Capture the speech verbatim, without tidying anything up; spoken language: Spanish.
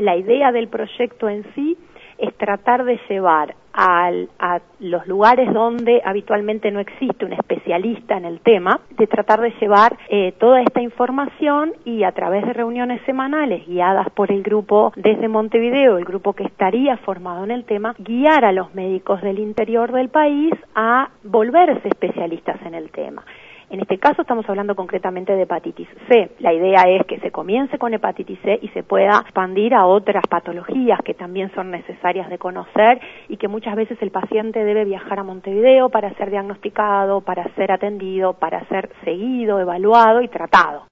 la idea del proyecto en sí es tratar de llevar al, a los lugares donde habitualmente no existe un especialista en el tema, de tratar de llevar eh, toda esta información y a través de reuniones semanales guiadas por el grupo desde Montevideo, el grupo que estaría formado en el tema, guiar a los médicos del interior del país a volverse especialistas en el tema. En este caso estamos hablando concretamente de hepatitis C. La idea es que se comience con hepatitis C y se pueda expandir a otras patologías que también son necesarias de conocer y que muchas veces el paciente debe viajar a Montevideo para ser diagnosticado, para ser atendido, para ser seguido, evaluado y tratado.